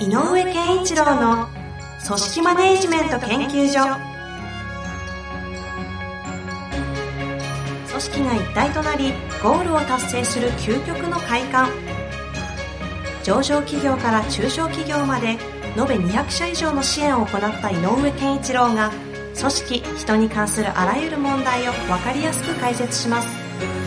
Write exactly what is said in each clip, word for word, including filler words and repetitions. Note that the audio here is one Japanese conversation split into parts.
井上健一郎の組織マネージメント研究所。組織が一体となりゴールを達成する究極の快感。上場企業から中小企業まで延べにひゃくしゃ以上の支援を行った井上健一郎が、組織・人に関するあらゆる問題を分かりやすく解説します。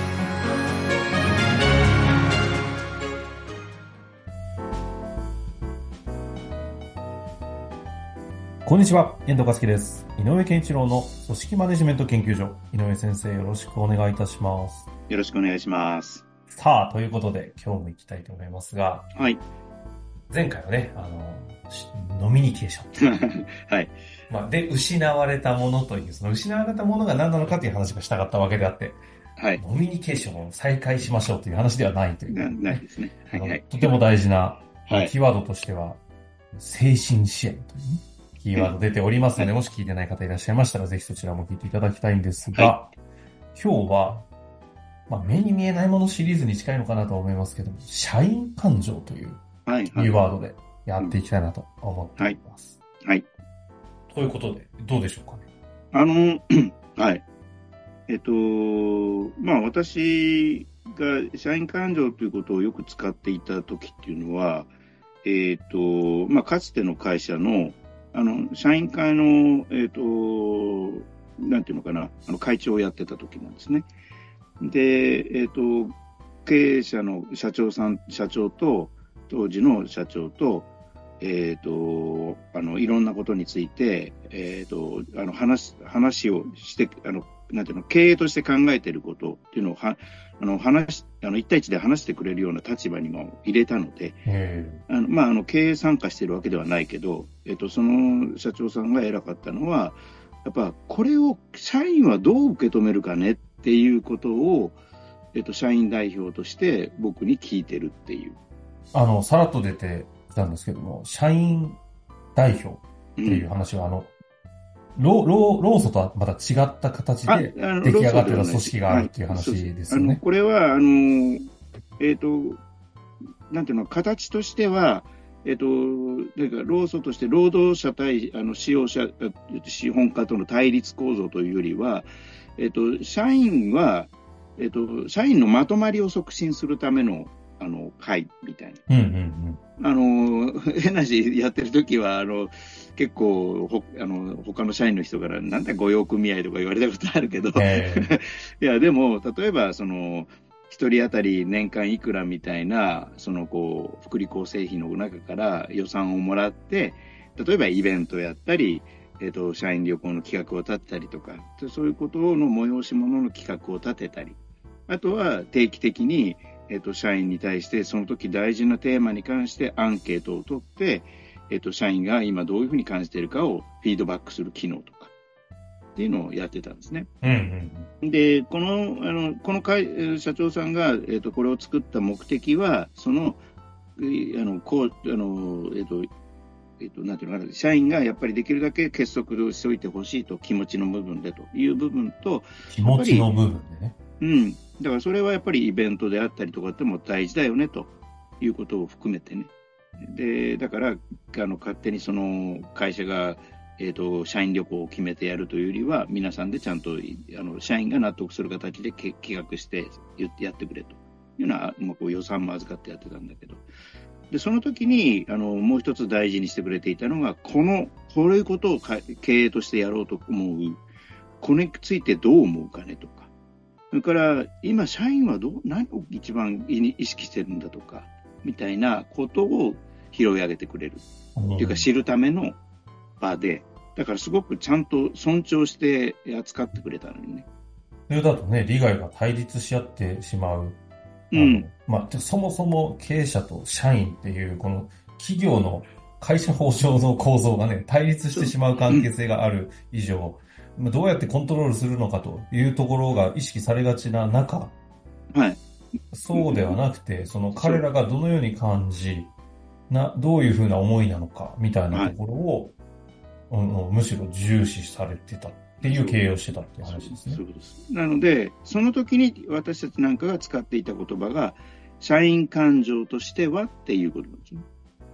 こんにちは、遠藤和樹です。井上健一郎の組織マネジメント研究所。井上先生、よろしくお願いいたします。 よろしくお願いします。 さあ、ということで今日も行きたいと思いますが、 はい。 前回はね、あの、ノミニケーション。 はい。 まあ、で、失われたものという、その失われたものが何なのかという話がしたかったわけであって、はい。ノミニケーションを再開しましょうという話ではないという、 ね。な、ないですね。はい、はい。 とても大事な、はい、キーワードとしては、精神支援という、ね、キーワード出ておりますので、はい、もし聞いてない方いらっしゃいましたら、ぜひそちらも聞いていただきたいんですが、はい、今日は、まあ、目に見えないものシリーズに近いのかなと思いますけども、社員感情というキーワードでやっていきたいなと思っています。 はい。はい、 ということで、どうでしょうかね。 あの、はい。えっと、まあ私が社員感情ということをよく使っていた時っていうのは、えっと、まあかつての会社の、あの、社員会の、えっと、なんていうのかな、あの会長をやってた時なんですね。で、えっと、経営者の社長さん、社長と、当時の社長と、えっと、あの、いろんなことについて、えっと、あの、話、話をして、あの、なんていうの、経営として考えていることっていうのをは、あの、話、あの、一対一で話してくれるような立場にも入れたので、あの、まあ、あの、経営参加しているわけではないけど、えっと、その社長さんが偉かったのは、やっぱ、これを社員はどう受け止めるかねっていうことを、えっと、社員代表として僕に聞いてるっていう。 あの、さらっと出てきたんですけども、社員代表っていう話は、うん、あの、労、労、労組とはまた違った形で出来上がっている組織があるっていう話ですよね。 はい、これは、あの、えっと、なんていうの、形としては、えっと、なんか労組として労働者対あの使用者、資本家との対立構造というよりは、えっと、社員は、えっと、社員のまとまりを促進するための、あの、会みたいな。 うんうんうん、 あの、変な話やってる時は、あの、結構、ほ、あの、他の社員の人から、なんだ御用組合とか言われたことあるけど、いや、でも、例えば、その、一人当たり年間いくらみたいな、その、こう、福利厚生費の中から予算をもらって、例えばイベントやったり、えっと、社員旅行の企画を立てたりとか、そういうことの催し物の企画を立てたり、あとは定期的に、えっと、社員に対してその時大事なテーマに関してアンケートを取って、えっと、社員が今どういうふうに感じているかをフィードバックする機能とかっていうのをやってたんですね。 うんうん、 で、この、あの、この会、社長さんが、えっと、これを作った目的は、その、あの、こう、あの、えっと、えっと、なんていうのかな、社員がやっぱりできるだけ結束をしておいてほしいと、気持ちの部分でという部分と、 気持ちの部分でね。 うん。だからそれはやっぱりイベントであったりとかっても大事だよねということを含めてね。で、だから、あの、勝手にその会社が、えっと、社員旅行を決めてやるというよりは、皆さんでちゃんと、あの、社員が納得する形で企画して言ってやってくれというのは、まあ、こう予算も預かってやってたんだけど。で、その時に、あの、もう一つ大事にしてくれていたのが、この、こういうことを経営としてやろうと思う、これについてどう思うかねとか。それから、今、社員はどう、何を一番意識してるんだとか、みたいなことを拾い上げてくれる。っていうか、知るための場で、だからすごくちゃんと尊重して扱ってくれたのにね。 それだとね、利害が対立し合ってしまう。 うん。 まあ、そもそも経営者と社員っていう、この企業の会社法上の構造がね、対立してしまう関係性がある以上、うん、どうやってコントロールするのかというところが意識されがちな中、 はい。 そうではなくて、その彼らがどのように感じ、な、どういうふうな思いなのか、みたいなところを、はい、うん、むしろ重視されてたっていう経営をしてたっていう話ですね。 そういうことです。なので、その時に私たちなんかが使っていた言葉が、社員感情としてはっていうことなんですね。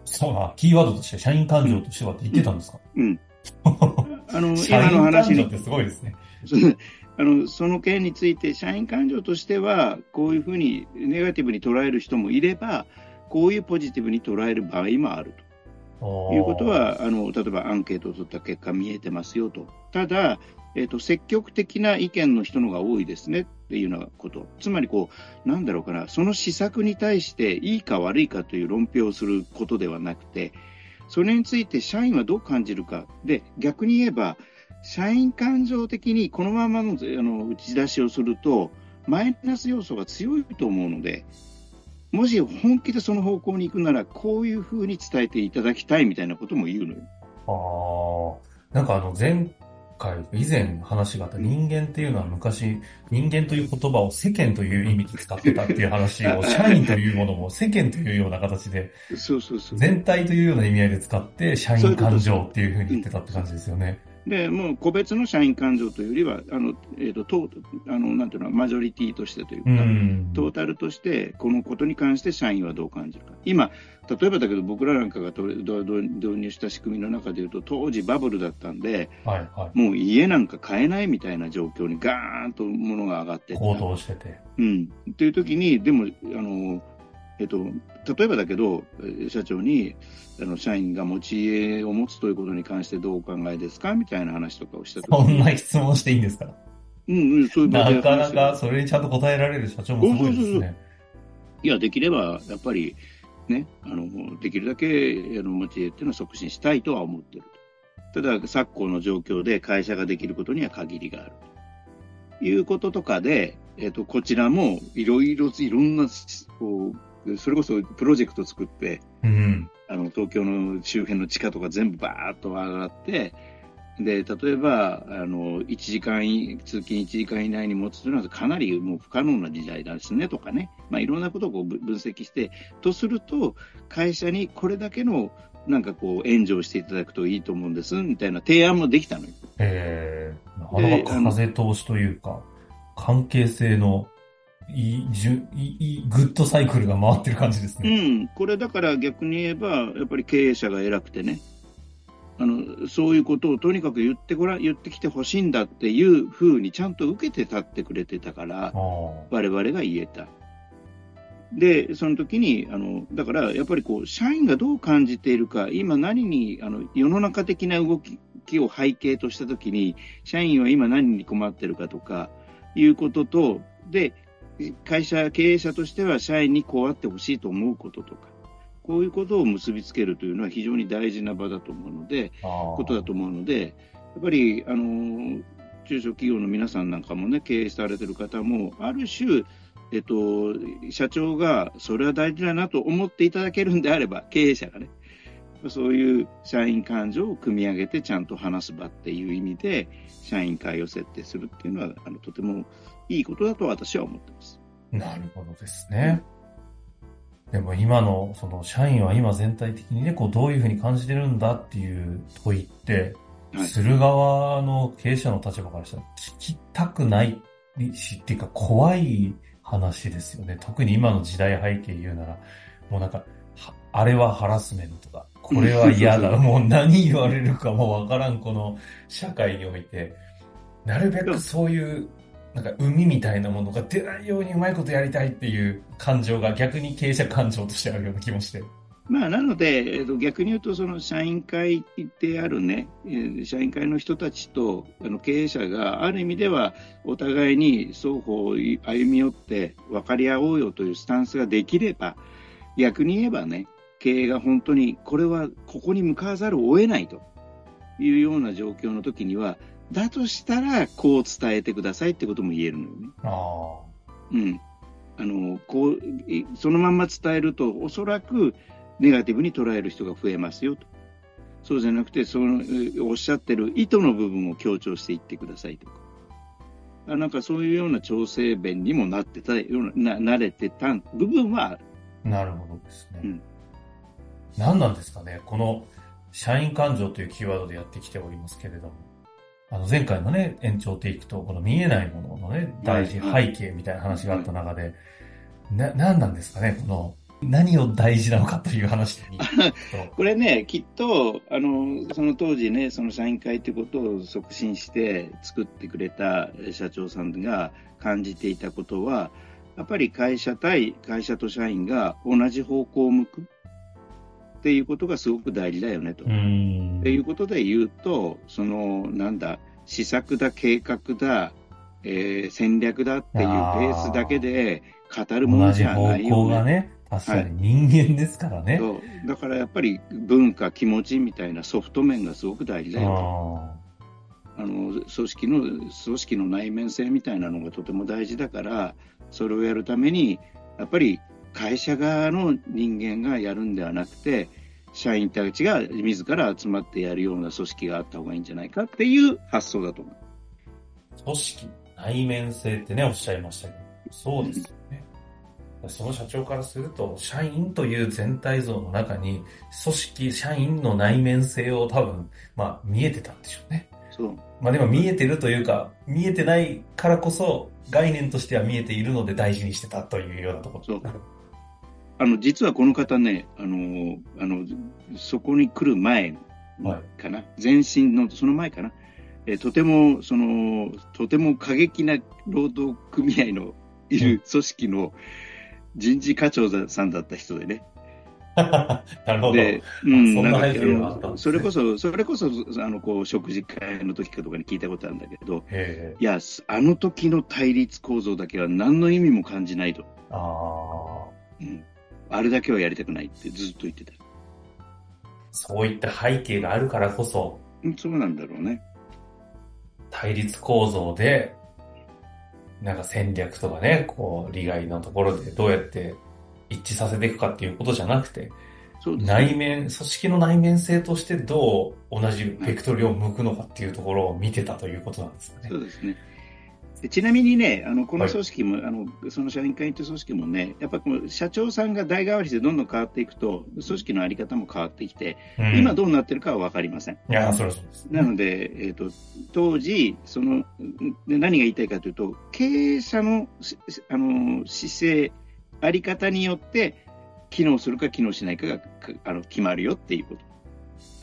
そうな、キーワードとして、社員感情としてはって言ってたんですか？ うん。うん、あの、 社員感情ってすごいですね。 あの、その件について、社員感情としては、こういうふうにネガティブに捉える人もいれば、こういうポジティブに捉える場合もあるということは、あの、例えばアンケートを取った結果見えてますよと。ただ、えっと、積極的な意見の人のが多いですねっていうようなこと。つまりこう、なんだろうかな、その施策に対していいか悪いかという論評をすることではなくて、それについて社員はどう感じるか。で、逆に言えば、社員感情的にこのままの、あの打ち出しをすると、マイナス要素が強いと思うので、もし本気でその方向に行くなら、こういうふうに伝えていただきたいみたいなことも言うのよ。ああ、なんかあの前回、以前話があった人間っていうのは昔、人間という言葉を世間という意味で使ってたっていう話を、社員というものも世間というような形で、 そうそうそう。 全体というような意味合いで使って、社員感情っていうふうに言ってたって感じですよね。 で、もう個別の社員感情というよりは、あの、えっと、トあの、なんていうの、マジョリティとしてというか、うんトータルとして、このことに関して社員はどう感じるか。今、例えばだけど僕らなんかが導入した仕組みの中でいうと、当時バブルだったんで、はいはい、もう家なんか買えないみたいな状況にガーンと物が上がって高騰してて。 うん。っていう時に、でも、あの、えっと、例えばだけど、社長に、あの、社員が持ち家を持つということに関してどうお考えですかみたいな話とかをしたときに。 そんな質問していいんですか？ うんうん、そういう場でなかなかそれにちゃんと答えられる社長もすごいですね。そうそうそういや、できれば、やっぱり、ね、あの、できるだけ、あの、持ち家っていうのは促進したいとは思ってると。ただ、昨今の状況で会社ができることには限りがあるということとかで、えっと、こちらもいろいろ、いろんな、こう、それこそプロジェクト作って、うん、あの東京の周辺の地価とか全部バーッと上がって、で、例えば、あの、いちじかん、通勤いちじかん以内に持つというのはかなりもう不可能な時代ですねとかね。まあいろんなことをこう分析して、とすると、会社にこれだけのなんかこう援助をしていただくといいと思うんです、みたいな提案もできたのよ。 えー、なかなか風通しというか、関係性のいい、じゅ、いい、グッドサイクルが回ってる感じですね。 うん。これだから逆に言えば、やっぱり経営者が偉くてね、あの、そういうことをとにかく言ってごらん、言ってきてほしいんだっていうふうにちゃんと受けて立ってくれてたから、我々が言えた。で、その時に、あの、だからやっぱりこう、社員がどう感じているか、今何に、あの、世の中的な動きを背景とした時に、社員は今何に困ってるかとか、いうことと、で、会社、経営者としては社員にこうあってほしいと思うこととか、こういうことを結びつけるというのは非常に大事な場だと思うので、ことだと思うので、やっぱり、あの、中小企業の皆さんなんかもね、経営されている方も、ある種、えっと、社長がそれは大事だなと思っていただけるんであれば、経営者がね、そういう社員感情を組み上げてちゃんと話す場っていう意味で、社員会を設定するっていうのは、あの、とてもいいことだと私は思ってます。 なるほどですね。でも今の、その、社員は今全体的にね、こう、どういうふうに感じてるんだっていう問いって、はい、する側の経営者の立場からしたら聞きたくないし、っていうか怖い話ですよね。特に今の時代背景言うなら、もうなんか、あれはハラスメントだ。これは嫌だ。もう何言われるかもわからんこの社会において、なるべくそういう、なんか海みたいなものが出ないようにうまいことやりたいっていう感情が逆に経営者感情としてあるような気もして。 まあ、なので、えっと、逆に言うと、その社員会であるね、えー、社員会の人たちとあの経営者がある意味ではお互いに双方歩み寄って分かり合おうよというスタンスができれば、逆に言えばね、経営が本当にこれはここに向かわざるを得ないというような状況の時には、だとしたらこう伝えてくださいってことも言えるのよね。ああ。うん。あの、こう、そのまんま伝えるとおそらくネガティブに捉える人が増えますよと。そうじゃなくて、その、おっしゃってる意図の部分を強調していってくださいとか。あ、なんかそういうような調整弁にもなってた、な、慣れてた部分はある。 なるほどですね。うん。何なんですかね、この社員感情というキーワードでやってきておりますけれども。あの前回のね、延長でいくと、この見えないもののね、大事、背景みたいな話があった中で、な、何なんですかね、この何を大事なのかという話に。 これね、きっと、あの、その当時ね、その社員会ってことを促進して作ってくれた社長さんが感じていたことは、やっぱり会社対会社と社員が同じ方向を向くっていうことがすごく大事だよねと。っていうことで言うと、その、なんだ、施策だ、計画だ、えー、戦略だっていうベースだけで語るものじゃないよね。 同じ方向がね、確かに人間ですからね。 はい、そうだからやっぱり文化、気持ちみたいなソフト面がすごく大事だよと。あの組織の組織の内面性みたいなのがとても大事だから、それをやるためにやっぱり会社側の人間がやるんではなくて、社員たちが自ら集まってやるような組織があった方がいいんじゃないかっていう発想だと思う。 組織内面性ってね、おっしゃいましたけど、そうですよね。うん、その社長からすると、社員という全体像の中に、組織、社員の内面性を多分、まあ、見えてたんでしょうね。 そう。 まあでも見えてるというか、見えてないからこそ、概念としては見えているので大事にしてたというようなところ。 そう。あの、実はこの方ね、あの、あの、そこに来る前かな、はい、前身の、その前かな。えとても、その、とても過激な労働組合のいる組織の人事課長さんだった人でね。 なるほど。で、 うん、 そんな背景があったんですね。 それこそ、それこそ、あの、こう、食事会の時かとかに聞いたことあるんだけど、いや、あの時の対立構造だけは何の意味も感じないと。ああ。うん。あれだけはやりたくないってずっと言ってた。 そういった背景があるからこそ。 うん、そうなんだろうね。 対立構造で、なんか戦略とかね、こう、利害のところでどうやって一致させていくかっていうことじゃなくて、そうですね、内面、組織の内面性としてどう同じベクトルを向くのかっていうところを見てたということなんですかね。 そうですね。ちなみにね、あのこの組織も、はい、あのその社員会という組織もね、やっぱこの社長さんが代替わりしてどんどん変わっていくと、組織の在り方も変わってきて、うん、今どうなってるかは分かりません。 いや、そりゃそうです、 ね。なので、えーと、当時その、何が言いたいかというと、経営者の、あの姿勢、在り方によって、機能するか機能しないかがあの決まるよっていうこと。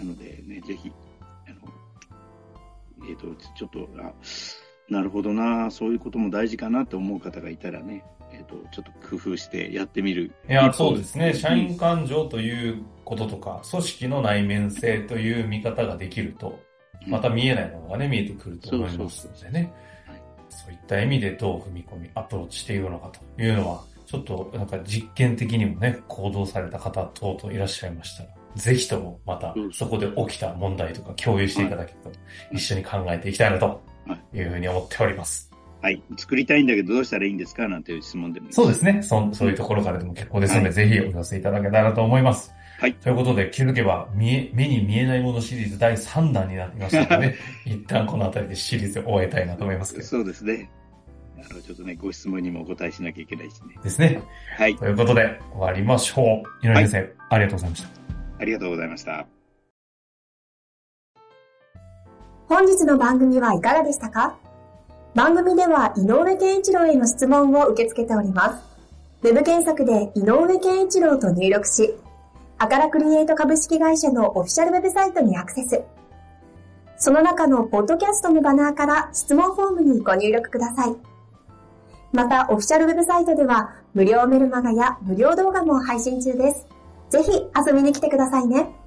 なので、ね、ぜひ、あのえーと、ちょっと、あなるほどな、そういうことも大事かなと思う方がいたらね、えっと、ちょっと工夫してやってみる。 いや、そうですね。社員感情ということとか、組織の内面性という見方ができると、また見えないものがね、見えてくると思いますのでね。そういった意味でどう踏み込み、アプローチしていくのかというのは、ちょっとなんか実験的にもね、行動された方等々いらっしゃいましたら、ぜひともまたそこで起きた問題とか共有していただけると、一緒に考えていきたいなというふうに思っております。 はい。作りたいんだけどどうしたらいいんですかなんていう質問でもいいです。 そうですね。そ、そういうところからでも結構ですので、はい、ぜひお寄せいただけたらと思います。はい。ということで、気づけば見え、目に見えないものシリーズだいさんだんになっていましたので、ね、一旦このあたりでシリーズを終えたいなと思いますけど。 そうですね。あの、ちょっとね、ご質問にもお答えしなきゃいけないしね。 ですね。はい。ということで、終わりましょう。井上先生、はい、ありがとうございました。 ありがとうございました。 本日の番組はいかがでしたか？番組では井上健一郎への質問を受け付けております。ウェブ検索で井上健一郎と入力し、アカラクリエイト株式会社のオフィシャルウェブサイトにアクセス。その中のポッドキャストのバナーから質問フォームにご入力ください。また、オフィシャルウェブサイトでは無料メルマガや無料動画も配信中です。ぜひ遊びに来てくださいね。